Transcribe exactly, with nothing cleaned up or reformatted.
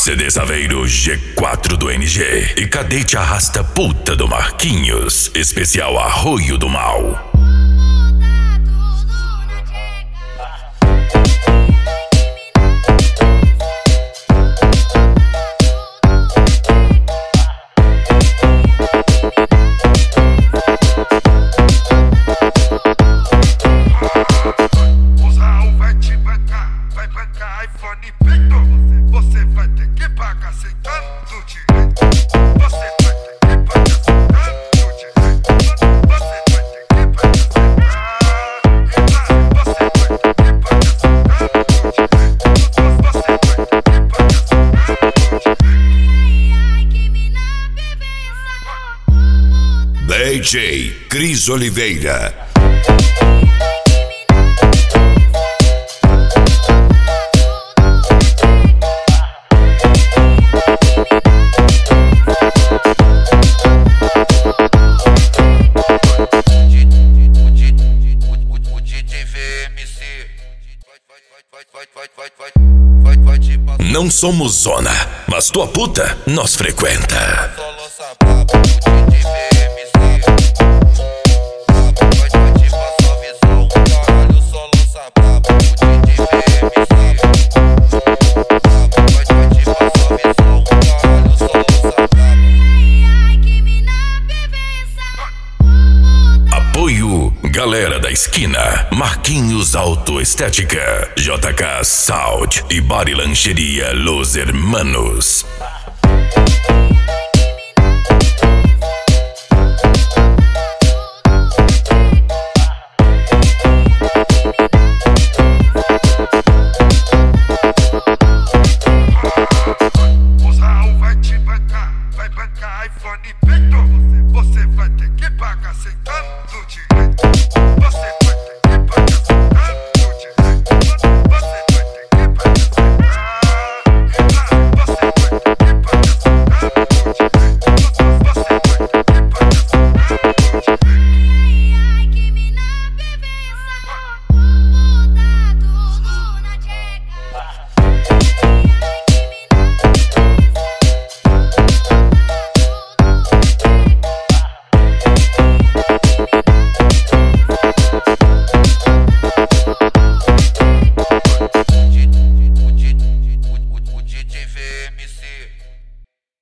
C D Saveiro G quatro do N G e Cadete Arrasta Puta do Marquinhos. Especial Arroio do Mal. D J Cris Oliveira. Não somos zona, mas tua puta nós frequenta. Apoio Galera da Esquina, Marquinhos Autoestética, J K Sound e Body Lancheria Los Hermanos.